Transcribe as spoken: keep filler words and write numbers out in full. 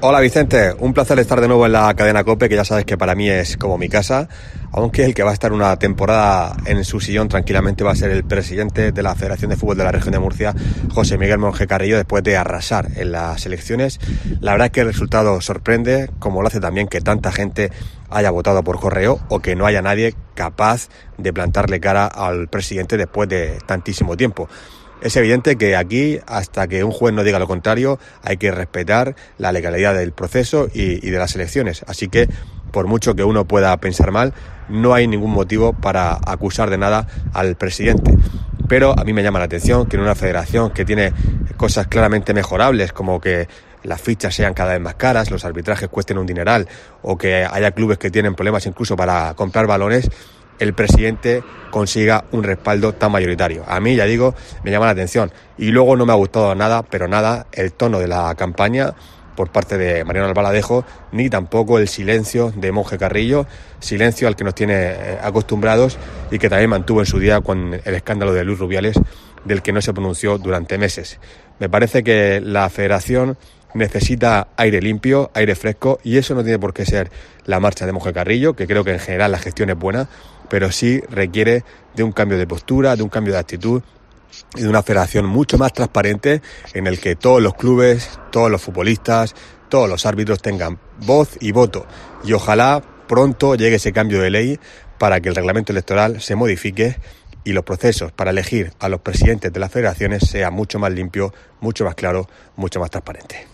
Hola Vicente, un placer estar de nuevo en la cadena COPE, que ya sabes que para mí es como mi casa, aunque el que va a estar una temporada en su sillón tranquilamente va a ser el presidente de la Federación de Fútbol de la Región de Murcia, José Miguel Monje Carrillo, después de arrasar en las elecciones. La verdad es que el resultado sorprende, como lo hace también que tanta gente haya votado por correo o que no haya nadie capaz de plantarle cara al presidente después de tantísimo tiempo. Es evidente que aquí, hasta que un juez no diga lo contrario, hay que respetar la legalidad del proceso y, y de las elecciones. Así que, por mucho que uno pueda pensar mal, no hay ningún motivo para acusar de nada al presidente. Pero a mí me llama la atención que en una federación que tiene cosas claramente mejorables, como que las fichas sean cada vez más caras, los arbitrajes cuesten un dineral, o que haya clubes que tienen problemas incluso para comprar balones, el presidente consiga un respaldo tan mayoritario. A mí, ya digo, me llama la atención. Y luego no me ha gustado nada, pero nada, el tono de la campaña por parte de Mariano Albaladejo, ni tampoco el silencio de Monje Carrillo, silencio al que nos tiene acostumbrados y que también mantuvo en su día con el escándalo de Luis Rubiales, del que no se pronunció durante meses. Me parece que la federación necesita aire limpio, aire fresco, y eso no tiene por qué ser la marcha de Monje Carrillo, que creo que en general la gestión es buena, pero sí requiere de un cambio de postura, de un cambio de actitud y de una federación mucho más transparente en el que todos los clubes, todos los futbolistas, todos los árbitros tengan voz y voto. Y ojalá pronto llegue ese cambio de ley para que el reglamento electoral se modifique y los procesos para elegir a los presidentes de las federaciones sean mucho más limpios, mucho más claros, mucho más transparentes.